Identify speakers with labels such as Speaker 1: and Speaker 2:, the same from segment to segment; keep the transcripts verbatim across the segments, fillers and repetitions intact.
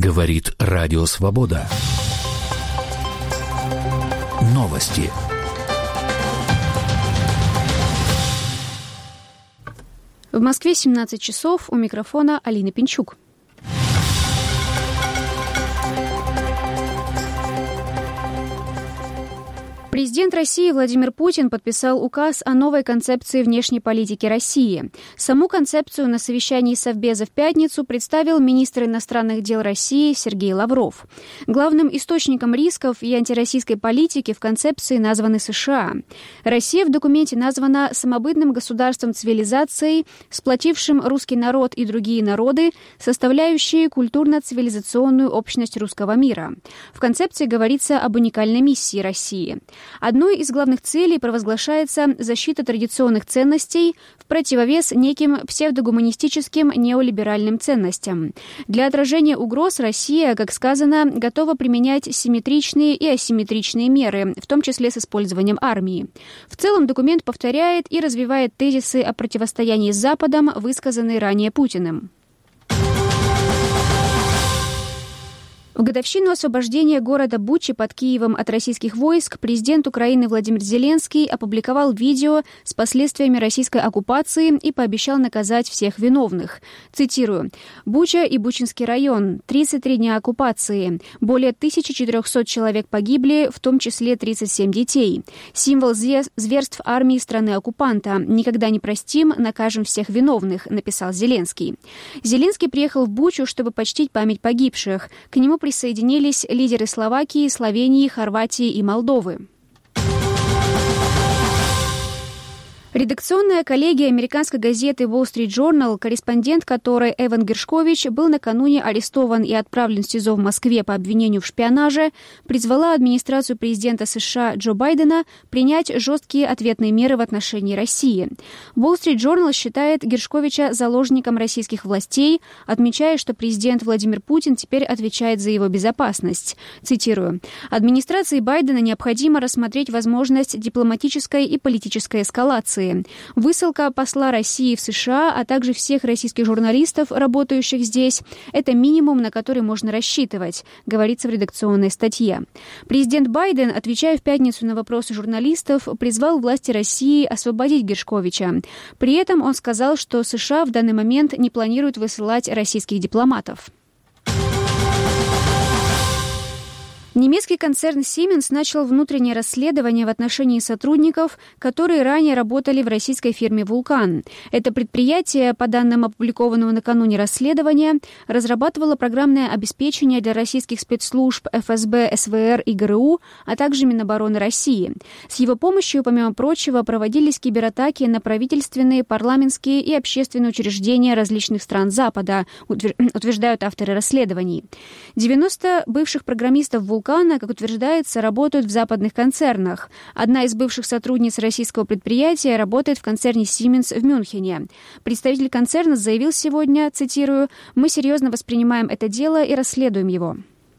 Speaker 1: Говорит Радио Свобода. Новости.
Speaker 2: В Москве семнадцать часов. У микрофона Алина Пинчук. Президент России Владимир Путин подписал указ о новой концепции внешней политики России. Саму концепцию на совещании Совбеза в пятницу представил министр иностранных дел России Сергей Лавров. Главным источником рисков и антироссийской политики в концепции названы США. Россия в документе названа самобытным государством цивилизацией, сплотившим русский народ и другие народы, составляющие культурно-цивилизационную общность русского мира. В концепции говорится об уникальной миссии России. Одной из главных целей провозглашается защита традиционных ценностей в противовес неким псевдогуманистическим неолиберальным ценностям. Для отражения угроз Россия, как сказано, готова применять симметричные и асимметричные меры, в том числе с использованием армии. В целом документ повторяет и развивает тезисы о противостоянии с Западом, высказанные ранее Путиным. В годовщину освобождения города Бучи под Киевом от российских войск президент Украины Владимир Зеленский опубликовал видео с последствиями российской оккупации и пообещал наказать всех виновных. Цитирую. «Буча и Бучинский район. тридцать три дня оккупации. Более тысяча четыреста человек погибли, в том числе тридцать семь детей. Символ зверств армии страны-оккупанта. Никогда не простим, накажем всех виновных», написал Зеленский. Зеленский приехал в Бучу, чтобы почтить память погибших. К нему присоединились лидеры Словакии, Словении, Хорватии и Молдовы. Редакционная коллегия американской газеты Wall Street Journal, корреспондент которой Эван Гершкович был накануне арестован и отправлен в СИЗО в Москве по обвинению в шпионаже, призвала администрацию президента США Джо Байдена принять жесткие ответные меры в отношении России. Wall Street Journal считает Гершковича заложником российских властей, отмечая, что президент Владимир Путин теперь отвечает за его безопасность. Цитирую. «Администрации Байдена необходимо рассмотреть возможность дипломатической и политической эскалации. Высылка посла России в США, а также всех российских журналистов, работающих здесь, это минимум, на который можно рассчитывать», говорится в редакционной статье. Президент Байден, отвечая в пятницу на вопросы журналистов, призвал власти России освободить Гершковича. При этом он сказал, что США в данный момент не планируют высылать российских дипломатов. Немецкий концерн Siemens начал внутреннее расследование в отношении сотрудников, которые ранее работали в российской фирме «Вулкан». Это предприятие, по данным опубликованного накануне расследования, разрабатывало программное обеспечение для российских спецслужб эф эс бэ, эс вэ эр и гэ эр у, а также Минобороны России. С его помощью, помимо прочего, проводились кибератаки на правительственные, парламентские и общественные учреждения различных стран Запада, утверждают авторы расследований. девяносто бывших программистов «Вулкан», как утверждается, работают в западных концернах. Одна из бывших сотрудниц российского предприятия работает в концерне Siemens в Мюнхене. Представитель концерна заявил сегодня, цитирую, «Мы серьезно воспринимаем это дело и расследуем его».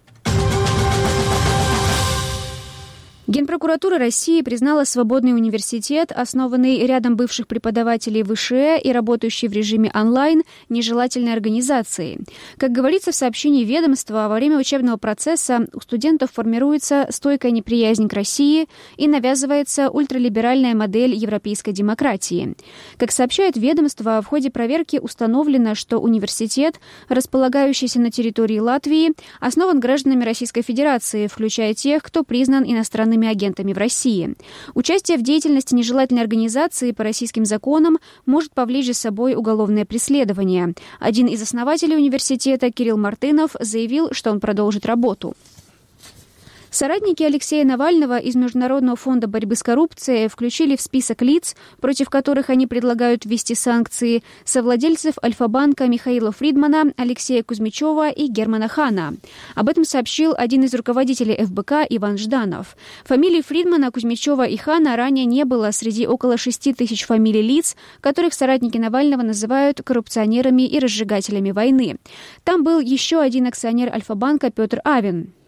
Speaker 2: Генпрокуратура России признала свободный университет, основанный рядом бывших преподавателей вэ ша э и работающий в режиме онлайн, нежелательной организацией. Как говорится в сообщении ведомства, во время учебного процесса у студентов формируется стойкая неприязнь к России и навязывается ультралиберальная модель европейской демократии. Как сообщает ведомство, в ходе проверки установлено, что университет, располагающийся на территории Латвии, основан гражданами Российской Федерации, включая тех, кто признан иностранным агентами в России. Участие в деятельности нежелательной организации по российским законам может повлечь за собой уголовное преследование. Один из основателей университета, Кирилл Мартынов, заявил, что он продолжит работу. Соратники Алексея Навального из Международного фонда борьбы с коррупцией включили в список лиц, против которых они предлагают ввести санкции, совладельцев Альфа-банка Михаила Фридмана, Алексея Кузьмичева и Германа Хана. Об этом сообщил один из руководителей эф бэ ка Иван Жданов. Фамилий Фридмана, Кузьмичева и Хана ранее не было среди около шести тысяч фамилий лиц, которых соратники Навального называют коррупционерами и разжигателями войны. Там был еще один акционер Альфа-банка Петр Авен.